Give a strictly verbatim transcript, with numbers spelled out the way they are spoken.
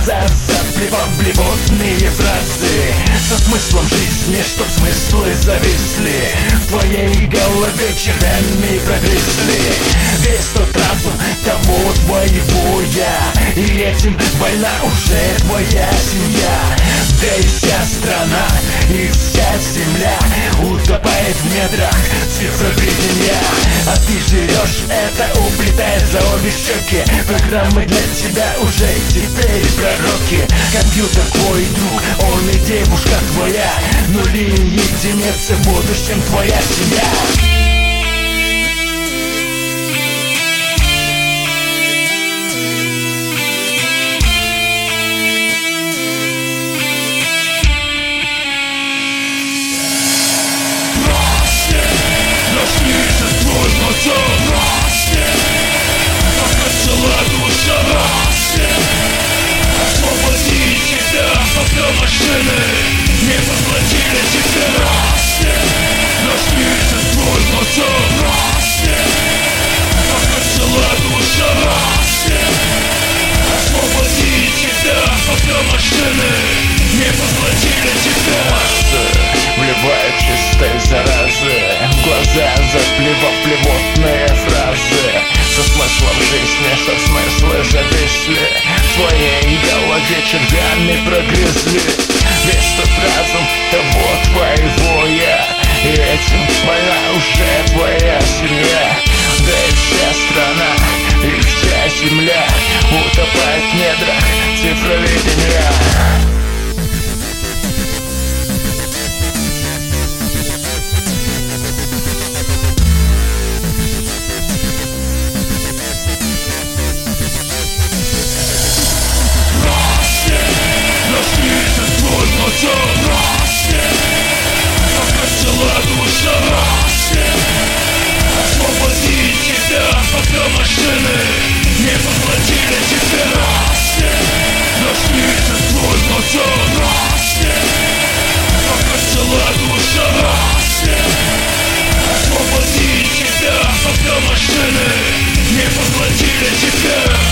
глаза заплевав блевотные фразы со смыслом жизни, чтоб смыслы зависли в твоей голове, червями прогрызли. Весь тот разум того твоего я, и этим больна уже твоя семья. Да и вся страна, и вся земля утопает в недрах цифровидения. А ты жрешь это, уплетая за обе щеки. Программы для тебя уже теперь пророки. Компьютер твой друг, он и девушка твоя. Нули и единицы, в будущем твоя семья. Машины не поглотили тебя. Раскрыется твой мотор. Пока цела душа. Освободи тебя, пока машины не поглотили тебя. Массы вливают чистой заразы в глаза, заплевав блевотные фразы со смыслом жизни, что смыслы зависли в твоей голове, червями прогрызли. Весь тот разум того твоего я, и этим больна уже твоя семья. Да и вся страна, и вся земля утопает в недрах цифровидения. Освободи тебя, пока машины не поглотили тебя. Раскрыется твой мотор. Пока цела душа. Освободи тебя, пока машины не поглотили тебя.